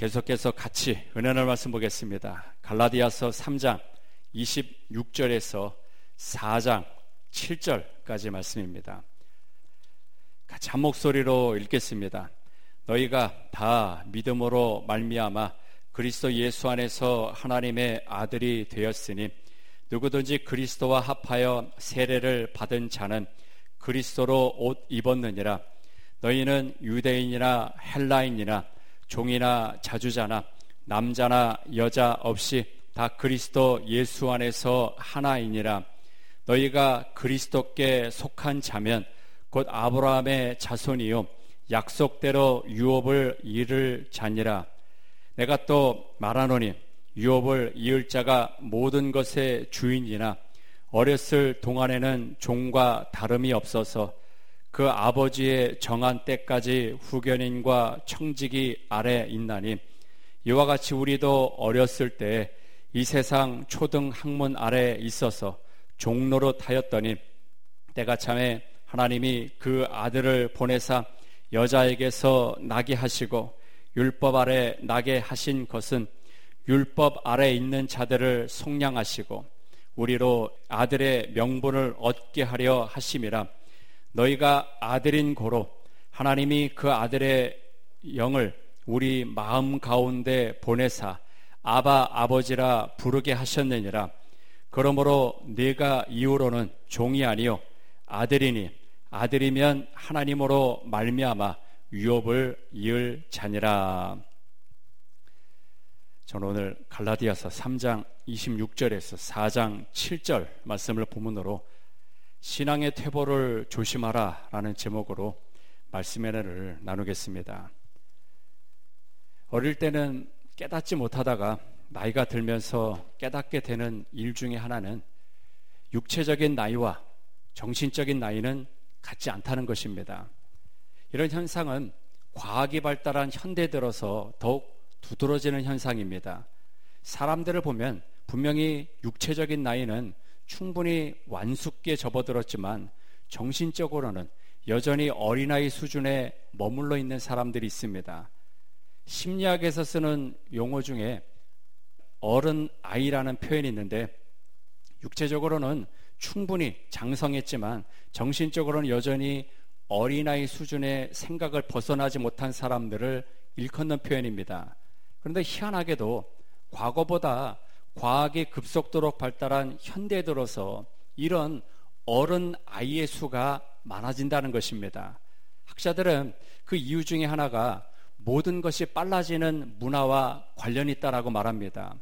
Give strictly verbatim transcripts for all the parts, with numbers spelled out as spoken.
계속해서 같이 은혜의 말씀 보겠습니다. 갈라디아서 삼 장 이십육 절에서 사 장 칠 절까지 말씀입니다. 같이 한 목소리로 읽겠습니다. 너희가 다 믿음으로 말미암아 그리스도 예수 안에서 하나님의 아들이 되었으니 누구든지 그리스도와 합하여 세례를 받은 자는 그리스도로 옷 입었느니라. 너희는 유대인이나 헬라인이나 종이나 자주자나 남자나 여자 없이 다 그리스도 예수 안에서 하나이니라. 너희가 그리스도께 속한 자면 곧 아브라함의 자손이요 약속대로 유업을 이을 자니라. 내가 또 말하노니 유업을 이을 자가 모든 것의 주인이나 어렸을 동안에는 종과 다름이 없어서 그 아버지의 정한 때까지 후견인과 청지기 아래 있나니 이와 같이 우리도 어렸을 때 이 세상 초등 학문 아래 있어서 종노릇하였더니 때가 참에 하나님이 그 아들을 보내사 여자에게서 나게 하시고 율법 아래 나게 하신 것은 율법 아래 있는 자들을 속량하시고 우리로 아들의 명분을 얻게 하려 하심이라. 너희가 아들인 고로 하나님이 그 아들의 영을 우리 마음 가운데 보내사 아바 아버지라 부르게 하셨느니라. 그러므로 네가 이후로는 종이 아니요 아들이니 아들이면 하나님으로 말미암아 유업을 이을 자니라. 저는 오늘 갈라디아서 삼 장 이십육 절에서 사 장 칠 절 말씀을 본문으로 신앙의 퇴보를 조심하라 라는 제목으로 말씀의 은혜를 나누겠습니다. 어릴 때는 깨닫지 못하다가 나이가 들면서 깨닫게 되는 일 중에 하나는 육체적인 나이와 정신적인 나이는 같지 않다는 것입니다. 이런 현상은 과학이 발달한 현대에 들어서 더욱 두드러지는 현상입니다. 사람들을 보면 분명히 육체적인 나이는 충분히 완숙기에 접어들었지만 정신적으로는 여전히 어린아이 수준에 머물러 있는 사람들이 있습니다. 심리학에서 쓰는 용어 중에 어른아이라는 표현이 있는데 육체적으로는 충분히 장성했지만 정신적으로는 여전히 어린아이 수준의 생각을 벗어나지 못한 사람들을 일컫는 표현입니다. 그런데 희한하게도 과거보다 과학이 급속도로 발달한 현대에 들어서 이런 어른아이의 수가 많아진다는 것입니다. 학자들은 그 이유 중에 하나가 모든 것이 빨라지는 문화와 관련이 있다라고 말합니다.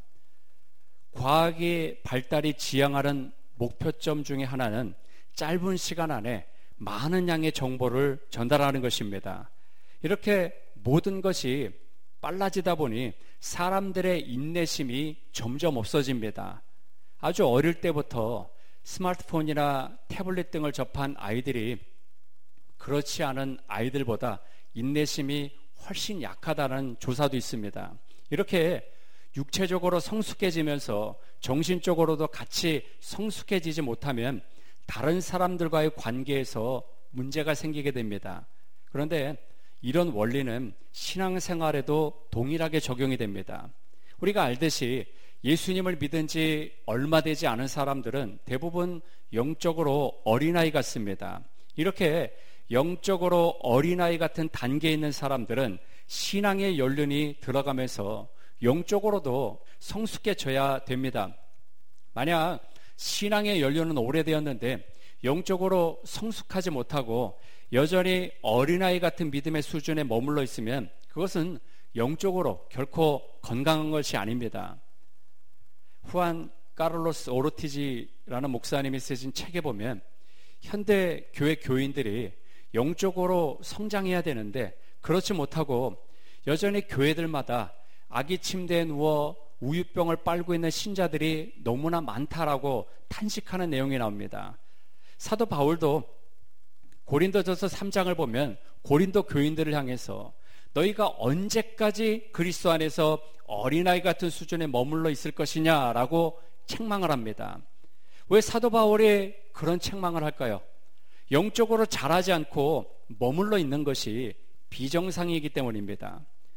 과학의 발달이 지향하는 목표점 중에 하나는 짧은 시간 안에 많은 양의 정보를 전달하는 것입니다. 이렇게 모든 것이 빨라지다 보니 사람들의 인내심이 점점 없어집니다. 아주 어릴 때부터 스마트폰이나 태블릿 등을 접한 아이들이 그렇지 않은 아이들보다 인내심이 훨씬 약하다는 조사도 있습니다. 이렇게 육체적으로 성숙해지면서 정신적으로도 같이 성숙해지지 못하면 다른 사람들과의 관계에서 문제가 생기게 됩니다. 그런데 이런 원리는 신앙생활에도 동일하게 적용이 됩니다. 우리가 알듯이 예수님을 믿은 지 얼마 되지 않은 사람들은 대부분 영적으로 어린아이 같습니다. 이렇게 영적으로 어린아이 같은 단계에 있는 사람들은 신앙의 연륜이 들어가면서 영적으로도 성숙해져야 됩니다. 만약 신앙의 연륜은 오래되었는데 영적으로 성숙하지 못하고 여전히 어린아이 같은 믿음의 수준에 머물러 있으면 그것은 영적으로 결코 건강한 것이 아닙니다. 후안 카를로스 오르티지라는 목사님이 쓰신 책에 보면 현대 교회 교인들이 영적으로 성장해야 되는데 그렇지 못하고 여전히 교회들마다 아기 침대에 누워 우유병을 빨고 있는 신자들이 너무나 많다라고 탄식하는 내용이 나옵니다. 사도 바울도 고린도전서 삼 장을 보면 고린도 교인들을 향해서 너희가 언제까지 그리스도 안에서 어린아이 같은 수준에 머물러 있을 것이냐라고 책망을 합니다. 왜 사도 바울이 그런 책망을 할까요? 영적으로 자라지 않고 머물러 있는 것이 비정상이기 때문입니다.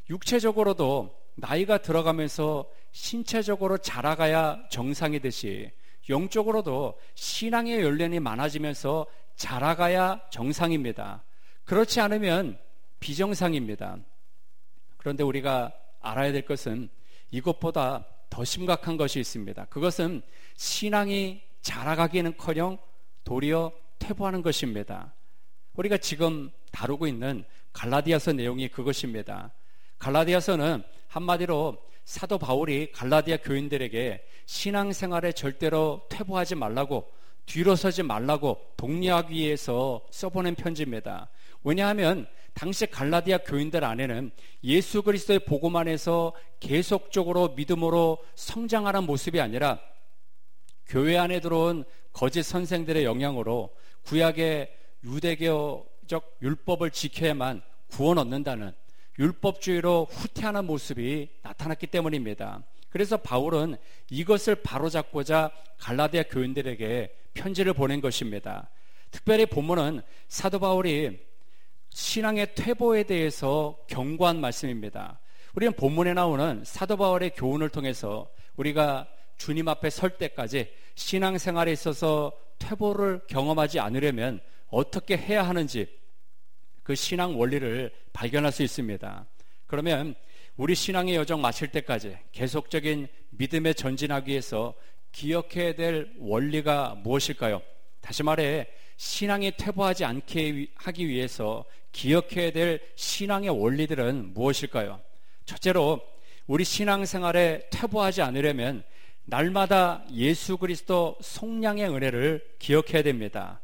육체적으로도 나이가 들어가면서 신체적으로 자라가야 정상이듯이 영적으로도 신앙의 연륜이 많아지면서 자라가야 정상입니다. 그렇지 않으면 비정상입니다. 그런데 우리가 알아야 될 것은 이것보다 더 심각한 것이 있습니다. 그것은 신앙이 자라가기는커녕 도리어 퇴보하는 것입니다. 우리가 지금 다루고 있는 갈라디아서 내용이 그것입니다. 갈라디아서는 한마디로 사도 바울이 갈라디아 교인들에게 신앙생활에 절대로 퇴보하지 말라고, 뒤로 서지 말라고 독려하기 위해서 써보낸 편지입니다. 왜냐하면 당시 갈라디아 교인들 안에는 예수 그리스도의 복음 안에서 계속적으로 믿음으로 성장하는 모습이 아니라 교회 안에 들어온 거짓 선생들의 영향으로 구약의 유대교적 율법을 지켜야만 구원 얻는다는 율법주의로 후퇴하는 모습이 나타났기 때문입니다. 그래서 바울은 이것을 바로잡고자 갈라디아 교인들에게 편지를 보낸 것입니다. 특별히 본문은 사도 바울이 신앙의 퇴보에 대해서 경고한 말씀입니다. 우리는 본문에 나오는 사도 바울의 교훈을 통해서 우리가 주님 앞에 설 때까지 신앙생활에 있어서 퇴보를 경험하지 않으려면 어떻게 해야 하는지 그 신앙 원리를 발견할 수 있습니다. 그러면 우리 신앙의 여정 마칠 때까지 계속적인 믿음에 전진하기 위해서 기억해야 될 원리가 무엇일까요? 다시 말해 신앙이 퇴보하지 않게 하기 위해서 기억해야 될 신앙의 원리들은 무엇일까요? 첫째로 우리 신앙생활에 퇴보하지 않으려면 날마다 예수 그리스도 속량의 은혜를 기억해야 됩니다.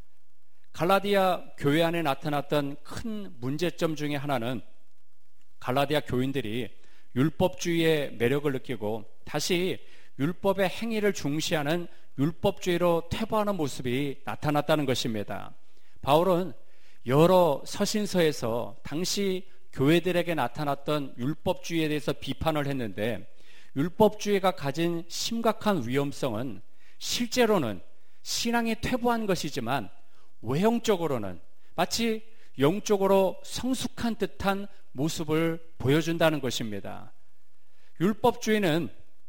갈라디아 교회 안에 나타났던 큰 문제점 중에 하나는 갈라디아 교인들이 율법주의의 매력을 느끼고 다시 율법의 행위를 중시하는 율법주의로 퇴보하는 모습이 나타났다는 것입니다. 바울은 여러 서신서에서 당시 교회들에게 나타났던 율법주의에 대해서 비판을 했는데 율법주의가 가진 심각한 위험성은 실제로는 신앙이 퇴보한 것이지만 외형적으로는 마치 영적으로 성숙한 듯한 모습을 보여준다는 것입니다. 율법주의는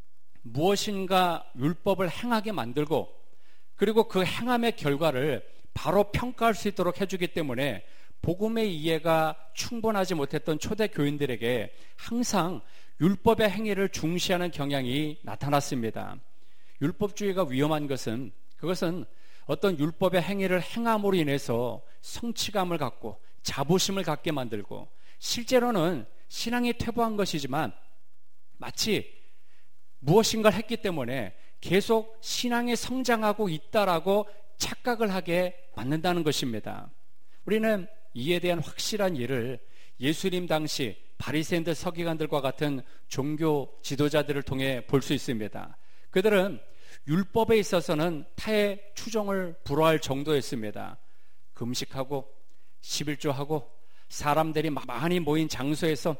무엇인가 율법을 행하게 만들고 그리고 그 행함의 결과를 바로 평가할 수 있도록 해주기 때문에 복음의 이해가 충분하지 못했던 초대 교인들에게 항상 율법의 행위를 중시하는 경향이 나타났습니다. 율법주의가 위험한 것은 그것은 어떤 율법의 행위를 행함으로 인해서 성취감을 갖고 자부심을 갖게 만들고 실제로는 신앙이 퇴보한 것이지만 마치 무엇인가를 했기 때문에 계속 신앙이 성장하고 있다라고 착각을 하게 만든다는 것입니다. 우리는 이에 대한 확실한 예를 예수님 당시 바리새인들 서기관들과 같은 종교 지도자들을 통해 볼 수 있습니다. 그들은 율법에 있어서는 타의 추종을 불허할 정도였습니다. 금식하고 십일조하고 사람들이 많이 모인 장소에서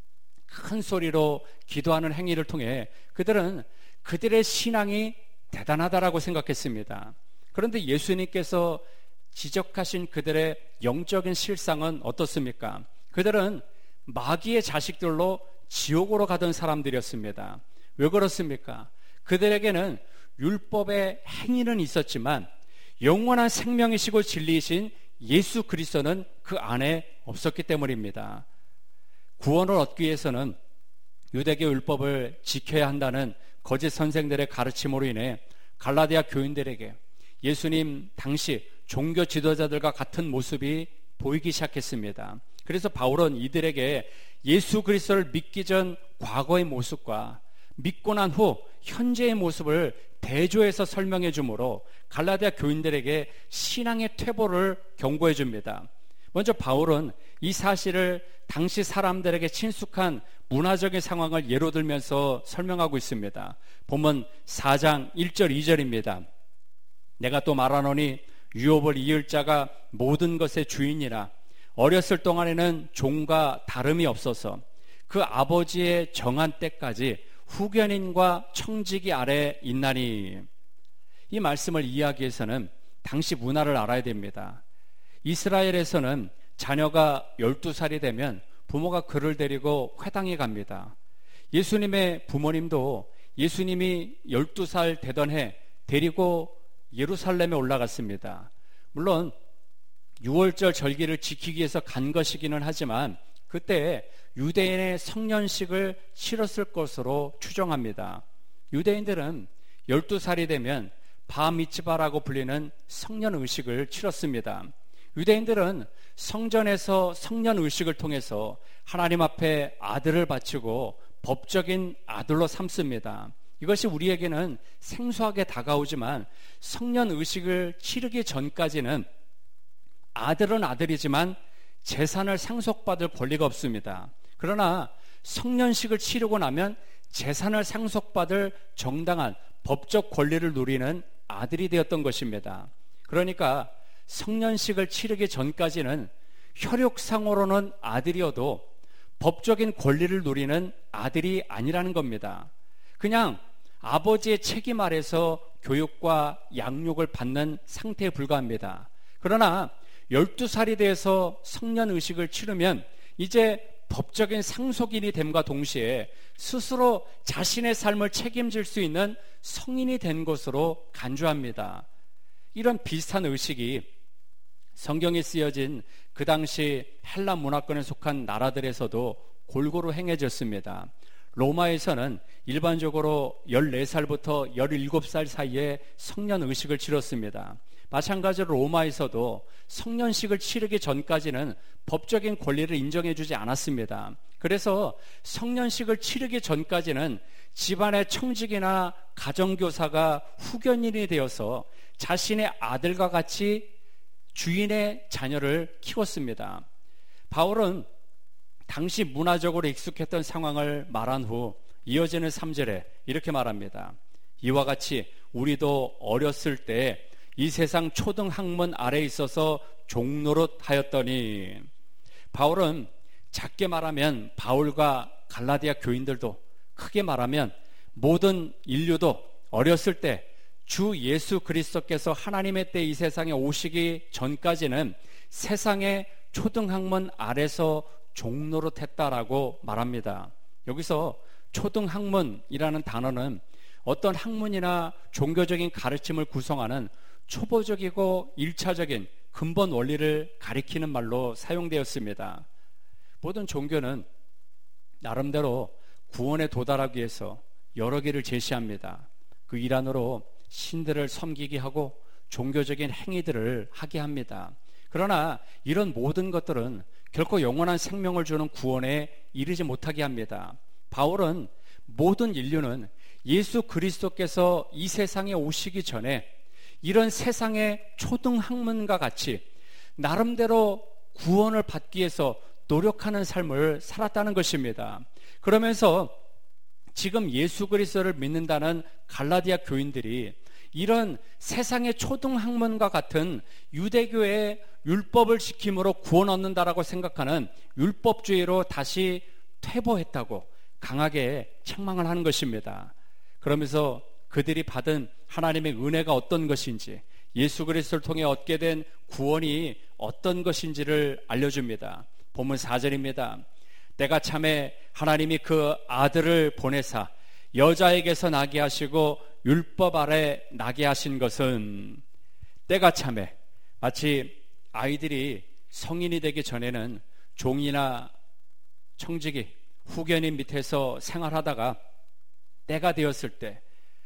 큰 소리로 기도하는 행위를 통해 그들은 그들의 신앙이 대단하다라고 생각했습니다. 그런데 예수님께서 지적하신 그들의 영적인 실상은 어떻습니까? 그들은 마귀의 자식들로 지옥으로 가던 사람들이었습니다. 왜 그렇습니까? 그들에게는 율법의 행위는 있었지만 영원한 생명이시고 진리이신 예수 그리스도는 그 안에 없었기 때문입니다. 구원을 얻기 위해서는 유대교 율법을 지켜야 한다는 거짓 선생들의 가르침으로 인해 갈라디아 교인들에게 예수님 당시 종교 지도자들과 같은 모습이 보이기 시작했습니다. 그래서 바울은 이들에게 예수 그리스도를 믿기 전 과거의 모습과 믿고 난 후 현재의 모습을 대조해서 설명해 주므로 갈라디아 교인들에게 신앙의 퇴보를 경고해 줍니다. 먼저 바울은 이 사실을 당시 사람들에게 친숙한 문화적인 상황을 예로 들면서 설명하고 있습니다. 본문 사 장 일 절 이 절입니다. 내가 또 말하노니 유업을 이을 자가 모든 것의 주인이라 어렸을 동안에는 종과 다름이 없어서 그 아버지의 정한 때까지 후견인과 청지기 아래 있나니. 이 말씀을 이해하기 위해서는 당시 문화를 알아야 됩니다. 이스라엘에서는 자녀가 열두 살이 되면 부모가 그를 데리고 회당에 갑니다. 예수님의 부모님도 예수님이 열두 살 되던 해 데리고 예루살렘에 올라갔습니다. 물론 유월절 절기를 지키기 위해서 간 것이기는 하지만 그때 유대인의 성년식을 치렀을 것으로 추정합니다. 유대인들은 열두 살이 되면 바미츠바라고 불리는 성년 의식을 치렀습니다. 유대인들은 성전에서 성년 의식을 통해서 하나님 앞에 아들을 바치고 법적인 아들로 삼습니다. 이것이 우리에게는 생소하게 다가오지만 성년 의식을 치르기 전까지는 아들은 아들이지만 재산을 상속받을 권리가 없습니다. 그러나 성년식을 치르고 나면 재산을 상속받을 정당한 법적 권리를 누리는 아들이 되었던 것입니다. 그러니까 성년식을 치르기 전까지는 혈육상으로는 아들이어도 법적인 권리를 누리는 아들이 아니라는 겁니다. 그냥 아버지의 책임 아래서 교육과 양육을 받는 상태에 불과합니다. 그러나 열두 살이 돼서 성년의식을 치르면 이제 법적인 상속인이 됨과 동시에 스스로 자신의 삶을 책임질 수 있는 성인이 된 것으로 간주합니다. 이런 비슷한 의식이 성경에 쓰여진 그 당시 헬라 문화권에 속한 나라들에서도 골고루 행해졌습니다. 로마에서는 일반적으로 열네 살부터 열일곱 살 사이에 성년의식을 치렀습니다. 마찬가지로 로마에서도 성년식을 치르기 전까지는 법적인 권리를 인정해주지 않았습니다. 그래서 성년식을 치르기 전까지는 집안의 청직이나 가정교사가 후견인이 되어서 자신의 아들과 같이 주인의 자녀를 키웠습니다. 바울은 당시 문화적으로 익숙했던 상황을 말한 후 이어지는 삼 절에 이렇게 말합니다. 이와 같이 우리도 어렸을 때 이 세상 초등학문 아래에 있어서 종노릇하였더니, 바울은 작게 말하면 바울과 갈라디아 교인들도, 크게 말하면 모든 인류도 어렸을 때 주 예수 그리스도께서 하나님의 때 이 세상에 오시기 전까지는 세상의 초등학문 아래서 종노릇했다라고 말합니다. 여기서 초등학문이라는 단어는 어떤 학문이나 종교적인 가르침을 구성하는 초보적이고 일차적인 근본 원리를 가리키는 말로 사용되었습니다. 모든 종교는 나름대로 구원에 도달하기 위해서 여러 길을 제시합니다. 그 일환으로 신들을 섬기게 하고 종교적인 행위들을 하게 합니다. 그러나 이런 모든 것들은 결코 영원한 생명을 주는 구원에 이르지 못하게 합니다. 바울은 모든 인류는 예수 그리스도께서 이 세상에 오시기 전에 이런 세상의 초등학문과 같이 나름대로 구원을 받기 위해서 노력하는 삶을 살았다는 것입니다. 그러면서 지금 예수 그리스도를 믿는다는 갈라디아 교인들이 이런 세상의 초등학문과 같은 유대교의 율법을 지킴으로 구원 얻는다라고 생각하는 율법주의로 다시 퇴보했다고 강하게 책망을 하는 것입니다. 그러면서 그들이 받은 하나님의 은혜가 어떤 것인지, 예수 그리스도를 통해 얻게 된 구원이 어떤 것인지를 알려줍니다. 본문 사 절입니다. 때가 참에 하나님이 그 아들을 보내사 여자에게서 나게 하시고 율법 아래 나게 하신 것은, 때가 참에, 마치 아이들이 성인이 되기 전에는 종이나 청지기, 후견인 밑에서 생활하다가 때가 되었을 때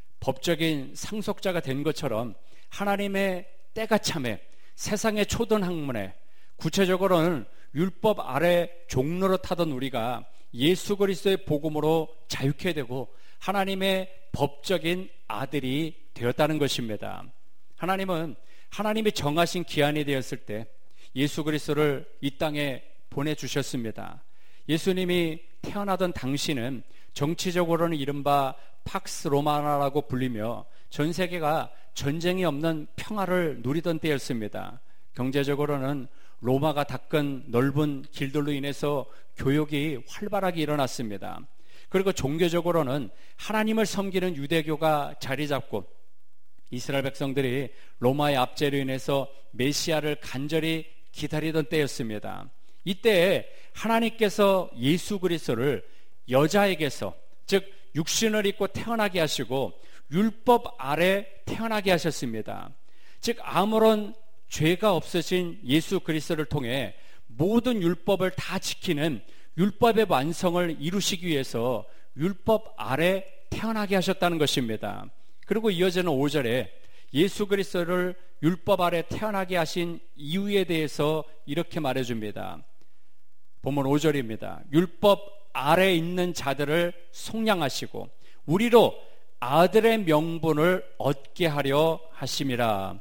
법적인 상속자가 된 것처럼 하나님의 때가 참에 세상의 초등학문에, 구체적으로는 율법 아래 종노릇하던 우리가 예수 그리스도의 복음으로 자유케 되고 하나님의 법적인 아들이 되었다는 것입니다. 하나님은 하나님이 정하신 기한이 되었을 때 예수 그리스도를 이 땅에 보내주셨습니다. 예수님이 태어나던 당시는 정치적으로는 이른바 팍스 로마나라고 불리며 전 세계가 전쟁이 없는 평화를 누리던 때였습니다. 경제적으로는 로마가 닦은 넓은 길들로 인해서 교역이 활발하게 일어났습니다. 그리고 종교적으로는 하나님을 섬기는 유대교가 자리 잡고 이스라엘 백성들이 로마의 압제로 인해서 메시아를 간절히 기다리던 때였습니다. 이때 하나님께서 예수 그리스도를 여자에게서, 즉 육신을 입고 태어나게 하시고 율법 아래 태어나게 하셨습니다. 즉 아무런 죄가 없으신 예수 그리스도를 통해 모든 율법을 다 지키는 율법의 완성을 이루시기 위해서 율법 아래 태어나게 하셨다는 것입니다. 그리고 이어지는 오 절에 예수 그리스도를 율법 아래 태어나게 하신 이유에 대해서 이렇게 말해줍니다. 본문 오 절입니다. 율법 아래 있는 자들을 속량하시고 우리로 아들의 명분을 얻게 하려 하심이라.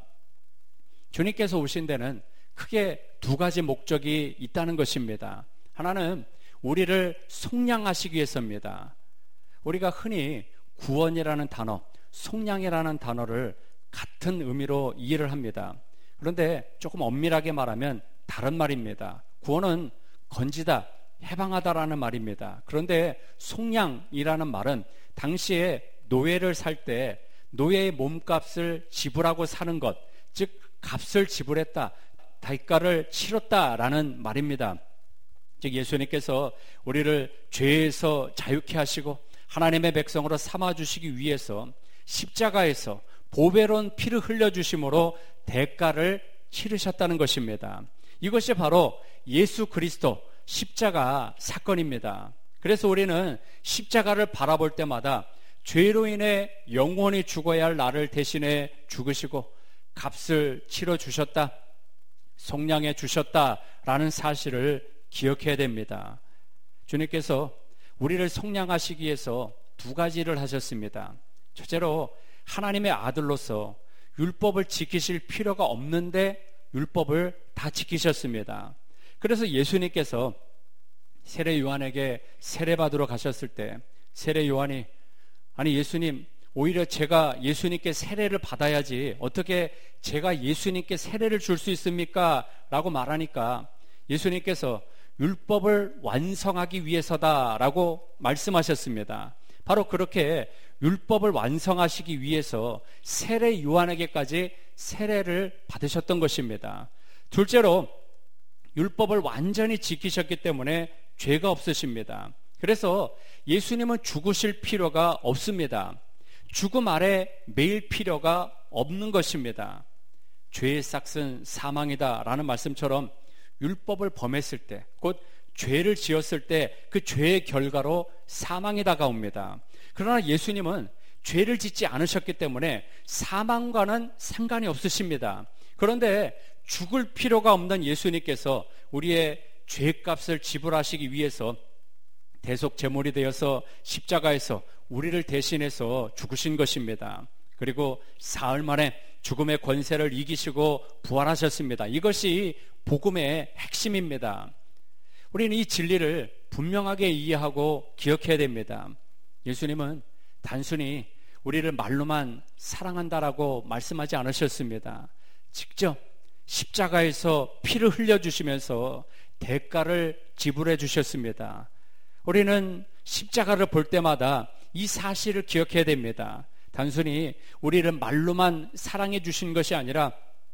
주님께서 오신 데는 크게 두 가지 목적이 있다는 것입니다. 하나는 우리를 속량하시기 위해서입니다. 우리가 흔히 구원이라는 단어, 속량이라는 단어를 같은 의미로 이해를 합니다. 그런데 조금 엄밀하게 말하면 다른 말입니다. 구원은 건지다, 해방하다라는 말입니다. 그런데 속량이라는 말은 당시에 노예를 살 때 노예의 몸값을 지불하고 사는 것, 즉 값을 지불했다, 대가를 치렀다라는 말입니다. 즉 예수님께서 우리를 죄에서 자유케 하시고 하나님의 백성으로 삼아주시기 위해서 십자가에서 보배로운 피를 흘려주심으로 대가를 치르셨다는 것입니다. 이것이 바로 예수 그리스도 십자가 사건입니다. 그래서 우리는 십자가를 바라볼 때마다 죄로 인해 영원히 죽어야 할 나를 대신해 죽으시고 값을 치러주셨다, 속량해 주셨다라는 사실을 기억해야 됩니다. 주님께서 우리를 속량하시기 위해서 두 가지를 하셨습니다. 첫째로 하나님의 아들로서 율법을 지키실 필요가 없는데 율법을 다 지키셨습니다. 그래서 예수님께서 세례 요한에게 세례받으러 가셨을 때 세례 요한이 아니 예수님, 오히려 제가 예수님께 세례를 받아야지 어떻게 제가 예수님께 세례를 줄 수 있습니까? 라고 말하니까 예수님께서 율법을 완성하기 위해서다라고 말씀하셨습니다. 바로 그렇게 율법을 완성하시기 위해서 세례 요한에게까지 세례를 받으셨던 것입니다. 둘째로 율법을 완전히 지키셨기 때문에 죄가 없으십니다. 그래서 예수님은 죽으실 필요가 없습니다. 죽음 아래 매일 필요가 없는 것입니다. 죄의 싹은 사망이다라는 말씀처럼 율법을 범했을 때, 곧 죄를 지었을 때 그 죄의 결과로 사망이 다가옵니다. 그러나 예수님은 죄를 짓지 않으셨기 때문에 사망과는 상관이 없으십니다. 그런데 죽을 필요가 없는 예수님께서 우리의 죄값을 지불하시기 위해서 대속 제물이 되어서 십자가에서 우리를 대신해서 죽으신 것입니다. 그리고 사흘 만에 죽음의 권세를 이기시고 부활하셨습니다. 이것이 복음의 핵심입니다. 우리는 이 진리를 분명하게 이해하고 기억해야 됩니다. 예수님은 단순히 우리를 말로만 사랑한다라고 말씀하지 않으셨습니다. 직접 십자가에서 피를 흘려주시면서 대가를 지불해 주셨습니다. 우리는 십자가를 볼 때마다 이 사실을 기억해야 됩니다. 단순히 우리를 말로만 사랑해 주신 것이 아니라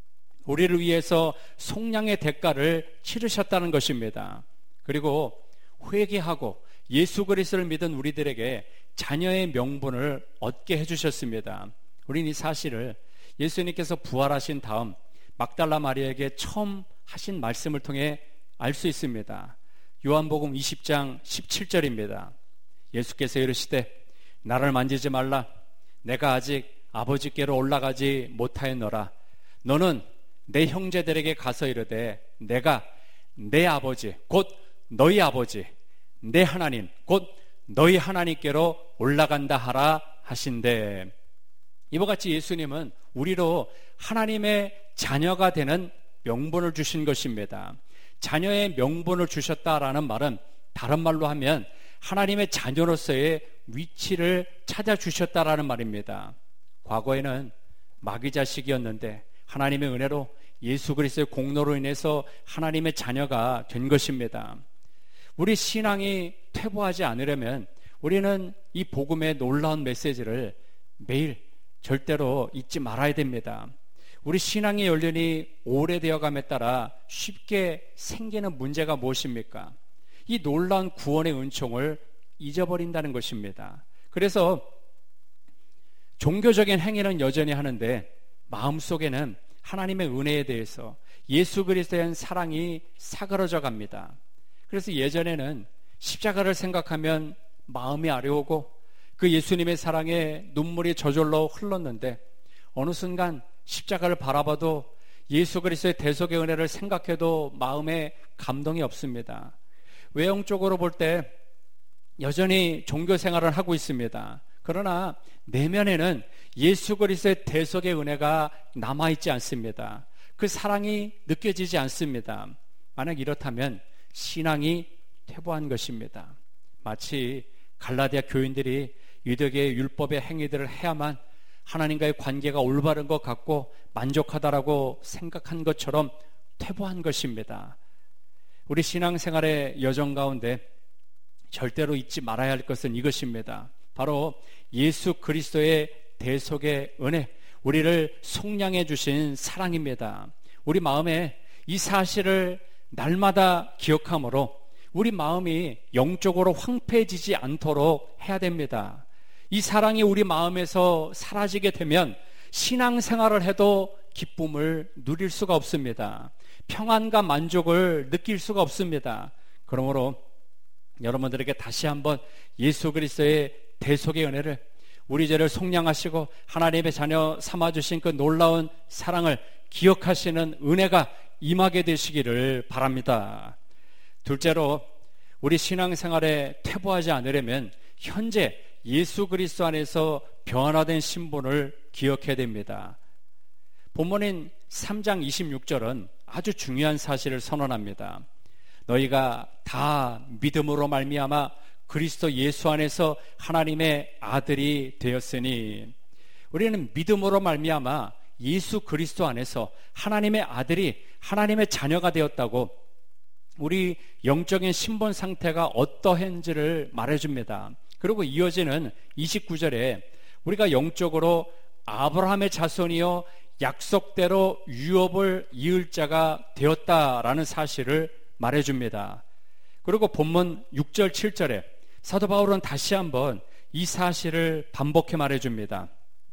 우리를 위해서 속량의 대가를 치르셨다는 것입니다. 그리고 회개하고 예수 그리스도를 믿은 우리들에게 자녀의 명분을 얻게 해주셨습니다. 우리는 이 사실을 예수님께서 부활하신 다음 막달라 마리아에게 처음 하신 말씀을 통해 알 수 있습니다. 요한복음 이십 장 십칠 절입니다. 예수께서 이르시되 나를 만지지 말라. 내가 아직 아버지께로 올라가지 못하였노라. 너는 내 형제들에게 가서 이르되 내가 내 아버지 곧 너희 아버지 내 하나님 곧 너희 하나님께로 올라간다 하라 하신대. 이와 같이 예수님은 우리로 하나님의 자녀가 되는 명분을 주신 것입니다. 자녀의 명분을 주셨다라는 말은 다른 말로 하면 하나님의 자녀로서의 위치를 찾아주셨다라는 말입니다. 과거에는 마귀 자식이었는데 하나님의 은혜로 예수 그리스도의 공로로 인해서 하나님의 자녀가 된 것입니다. 우리 신앙이 퇴보하지 않으려면 우리는 이 복음의 놀라운 메시지를 매일 절대로 잊지 말아야 됩니다. 우리 신앙의 연륜이 오래되어감에 따라 쉽게 생기는 문제가 무엇입니까? 이 놀라운 구원의 은총을 잊어버린다는 것입니다. 그래서 종교적인 행위는 여전히 하는데 마음속에는 하나님의 은혜에 대해서 예수 그리스도에 대한 사랑이 사그러져 갑니다. 그래서 예전에는 십자가를 생각하면 마음이 아려오고 그 예수님의 사랑에 눈물이 저절로 흘렀는데 어느 순간 십자가를 바라봐도 예수 그리스도의 대속의 은혜를 생각해도 마음에 감동이 없습니다. 외형적으로 볼 때 여전히 종교 생활을 하고 있습니다. 그러나 내면에는 예수 그리스도의 대속의 은혜가 남아있지 않습니다. 그 사랑이 느껴지지 않습니다. 만약 이렇다면 신앙이 퇴보한 것입니다. 마치 갈라디아 교인들이 유대계의 율법의 행위들을 해야만 하나님과의 관계가 올바른 것 같고 만족하다라고 생각한 것처럼 퇴보한 것입니다. 우리 신앙생활의 여정 가운데 절대로 잊지 말아야 할 것은 이것입니다. 바로 예수 그리스도의 대속의 은혜, 우리를 속량해 주신 사랑입니다. 우리 마음에 이 사실을 날마다 기억함으로 우리 마음이 영적으로 황폐해지지 않도록 해야 됩니다. 이 사랑이 우리 마음에서 사라지게 되면 신앙생활을 해도 기쁨을 누릴 수가 없습니다. 평안과 만족을 느낄 수가 없습니다. 그러므로 여러분들에게 다시 한번 예수 그리스도의 대속의 은혜를, 우리 죄를 속량하시고 하나님의 자녀 삼아주신 그 놀라운 사랑을 기억하시는 은혜가 임하게 되시기를 바랍니다. 둘째로, 우리 신앙생활에 퇴보하지 않으려면 현재 예수 그리스도 안에서 변화된 신분을 기억해야 됩니다. 본문인 삼 장 이십육 절은 아주 중요한 사실을 선언합니다. 너희가 다 믿음으로 말미암아 그리스도 예수 안에서 하나님의 아들이 되었으니, 우리는 믿음으로 말미암아 예수 그리스도 안에서 하나님의 아들이 하나님의 자녀가 되었다고 우리 영적인 신분 상태가 어떠한지를 말해줍니다. 그리고 이어지는 이십구 절에 우리가 영적으로 아브라함의 자손이요 약속대로 유업을 이을 자가 되었다라는 사실을 말해줍니다. 그리고 본문 육 절 칠 절에 사도 바울은 다시 한번 이 사실을 반복해 말해줍니다.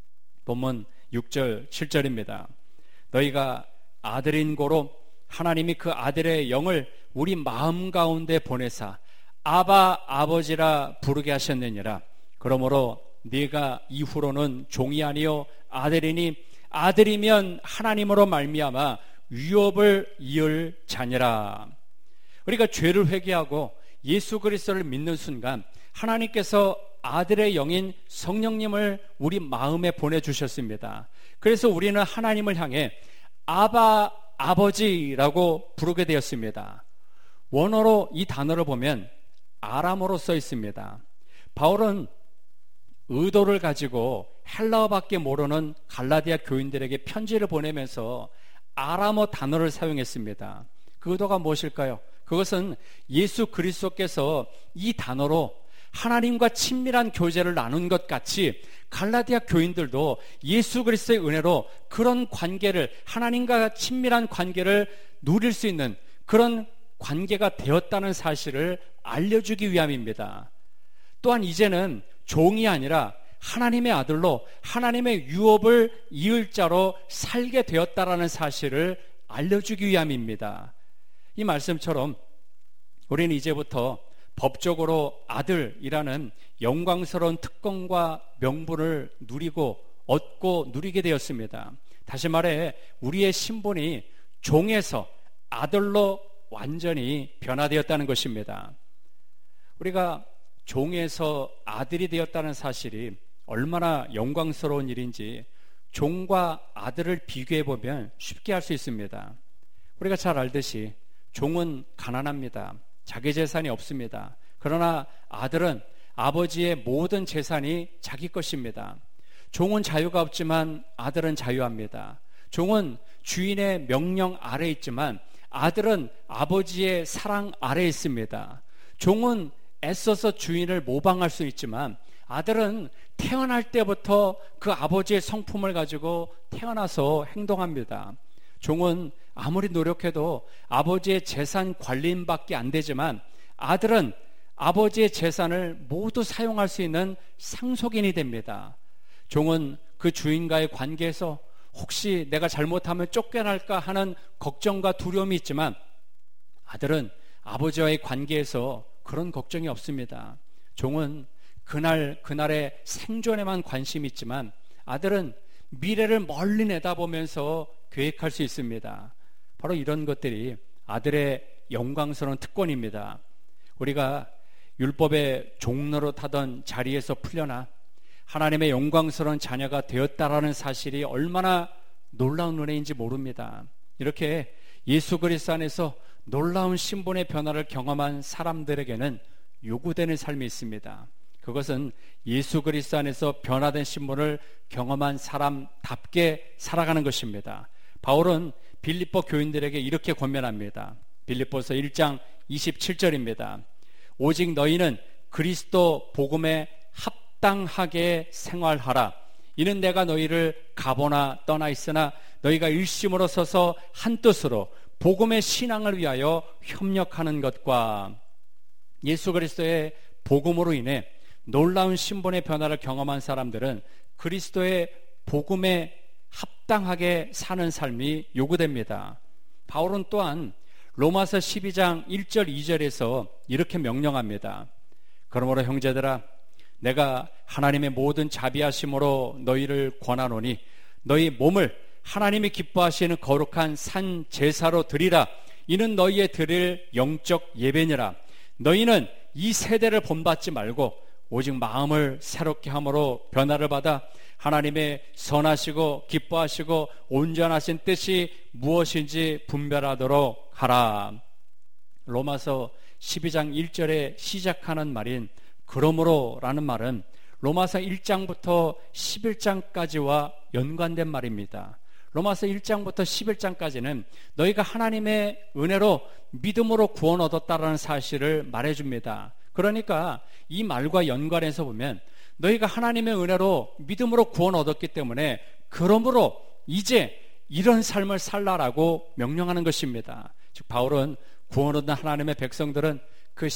본문 육 절 칠 절입니다. 너희가 아들인 고로 하나님이 그 아들의 영을 우리 마음 가운데 보내사 아바 아버지라 부르게 하셨느니라. 그러므로 네가 이후로는 종이 아니요 아들이니 아들이면 하나님으로 말미암아 유업을 이을 자녀라. 우리가 죄를 회개하고 예수 그리스도를 믿는 순간 하나님께서 아들의 영인 성령님을 우리 마음에 보내주셨습니다. 그래서 우리는 하나님을 향해 아바 아버지라고 부르게 되었습니다. 원어로 이 단어를 보면 아람어로 써 있습니다. 바울은 의도를 가지고 헬라어밖에 모르는 갈라디아 교인들에게 편지를 보내면서 아람어 단어를 사용했습니다. 그 의도가 무엇일까요? 그것은 예수 그리스도께서 이 단어로 하나님과 친밀한 교제를 나눈 것 같이 갈라디아 교인들도 예수 그리스도의 은혜로 그런 관계를, 하나님과 친밀한 관계를 누릴 수 있는 그런 관계가 되었다는 사실을 알려주기 위함입니다. 또한 이제는 종이 아니라 하나님의 아들로 하나님의 유업을 이을 자로 살게 되었다라는 사실을 알려주기 위함입니다. 이 말씀처럼 우리는 이제부터 법적으로 아들이라는 영광스러운 특권과 명분을 누리고 얻고 누리게 되었습니다. 다시 말해 우리의 신분이 종에서 아들로 완전히 변화되었다는 것입니다. 우리가 종에서 아들이 되었다는 사실이 얼마나 영광스러운 일인지 종과 아들을 비교해 보면 쉽게 알 수 있습니다. 우리가 잘 알듯이 종은 가난합니다. 자기 재산이 없습니다. 그러나 아들은 아버지의 모든 재산이 자기 것입니다. 종은 자유가 없지만 아들은 자유합니다. 종은 주인의 명령 아래에 있지만 아들은 아버지의 사랑 아래에 있습니다. 종은 애써서 주인을 모방할 수 있지만 아들은 태어날 때부터 그 아버지의 성품을 가지고 태어나서 행동합니다. 종은 아무리 노력해도 아버지의 재산 관리인밖에 안 되지만 아들은 아버지의 재산을 모두 사용할 수 있는 상속인이 됩니다. 종은 그 주인과의 관계에서 혹시 내가 잘못하면 쫓겨날까 하는 걱정과 두려움이 있지만 아들은 아버지와의 관계에서 그런 걱정이 없습니다. 종은 그날 그날의 생존에만 관심이 있지만 아들은 미래를 멀리 내다보면서 계획할 수 있습니다. 바로 이런 것들이 아들의 영광스러운 특권입니다. 우리가 율법의 종로로 타던 자리에서 풀려나 하나님의 영광스러운 자녀가 되었다라는 사실이 얼마나 놀라운 은혜인지 모릅니다. 이렇게 예수 그리스도 안에서 놀라운 신분의 변화를 경험한 사람들에게는 요구되는 삶이 있습니다. 그것은 예수 그리스도 안에서 변화된 신분을 경험한 사람답게 살아가는 것입니다. 바울은 빌립보 교인들에게 이렇게 권면합니다. 빌립보서 일 장 이십칠 절입니다. 오직 너희는 그리스도 복음에 합당하게 생활하라. 이는 내가 너희를 가보나 떠나 있으나 너희가 일심으로 서서 한뜻으로 복음의 신앙을 위하여 협력하는 것과 예수 그리스도의 복음으로 인해 놀라운 신분의 변화를 경험한 사람들은 그리스도의 복음에 합당하게 사는 삶이 요구됩니다. 바울은 또한 로마서 십이 장 일 절 이 절에서 이렇게 명령합니다. 그러므로 형제들아 내가 하나님의 모든 자비하심으로 너희를 권하노니 너희 몸을 하나님이 기뻐하시는 거룩한 산 제사로 드리라. 이는 너희의 드릴 영적 예배니라. 너희는 이 세대를 본받지 말고 오직 마음을 새롭게 함으로 변화를 받아 하나님의 선하시고 기뻐하시고 온전하신 뜻이 무엇인지 분별하도록 하라. 로마서 십이 장 일 절에 시작하는 말인 그러므로 라는 말은 로마서 일 장부터 십일 장까지와 연관된 말입니다. 로마서 일 장부터 십일 장까지는 너희가 하나님의 은혜로 믿음으로 구원 얻었다라는 사실을 말해줍니다. 그러니까 이 말과 연관해서 보면 너희가 하나님의 은혜로 믿음으로 구원 얻었기 때문에 그러므로 이제 이런 삶을 살라라고 명령하는 것입니다. 즉 바울은 구원 얻은 하나님의 백성들은 그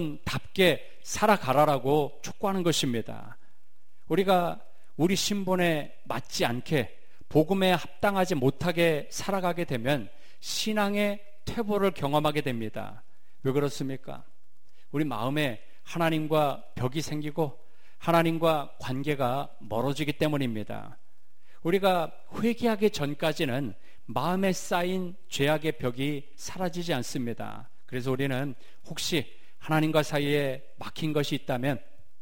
신분답게 살아가라라고 촉구하는 것입니다. 우리가 우리 신분에 맞지 않게 복음에 합당하지 못하게 살아가게 되면 신앙의 퇴보를 경험하게 됩니다. 왜 그렇습니까? 우리 마음에 하나님과 벽이 생기고 하나님과 관계가 멀어지기 때문입니다. 우리가 회개하기 전까지는 마음에 쌓인 죄악의 벽이 사라지지 않습니다. 그래서 우리는 혹시 하나님과 사이에 막힌 것이 있다면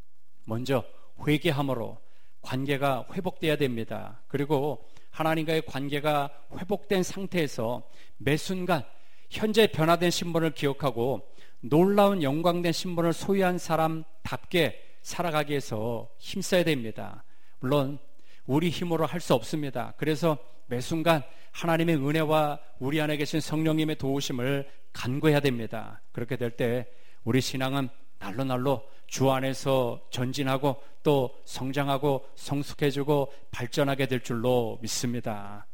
먼저 회개함으로 관계가 회복돼야 됩니다. 그리고 하나님과의 관계가 회복된 상태에서 매 순간 현재 변화된 신분을 기억하고 놀라운 영광된 신분을 소유한 사람답게 살아가기 위해서 힘써야 됩니다. 물론 우리 힘으로 할 수 없습니다. 그래서 매 순간 하나님의 은혜와 우리 안에 계신 성령님의 도우심을 간구해야 됩니다. 그렇게 될 때 우리 신앙은 날로 날로 주 안에서 전진하고 또 성장하고 성숙해지고 발전하게 될 줄로 믿습니다.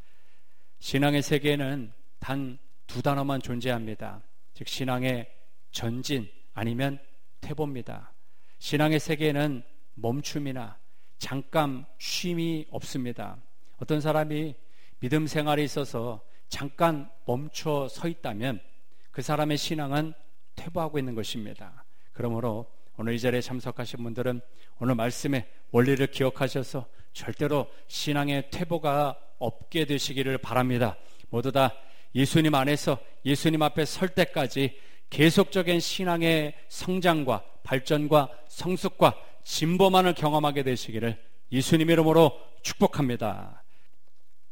신앙의 세계에는 단 두 단어만 존재합니다. 즉 신앙의 전진 아니면 퇴보입니다. 신앙의 세계에는 멈춤이나 잠깐 쉼이 없습니다. 어떤 사람이 믿음 생활에 있어서 잠깐 멈춰 서 있다면 그 사람의 신앙은 퇴보하고 있는 것입니다. 그러므로 오늘 이 자리에 참석하신 분들은 오늘 말씀의 원리를 기억하셔서 절대로 신앙의 퇴보가 없게 되시기를 바랍니다. 모두 다 예수님 안에서 예수님 앞에 설 때까지 계속적인 신앙의 성장과 발전과 성숙과 진보만을 경험하게 되시기를 예수님 이름으로 축복합니다.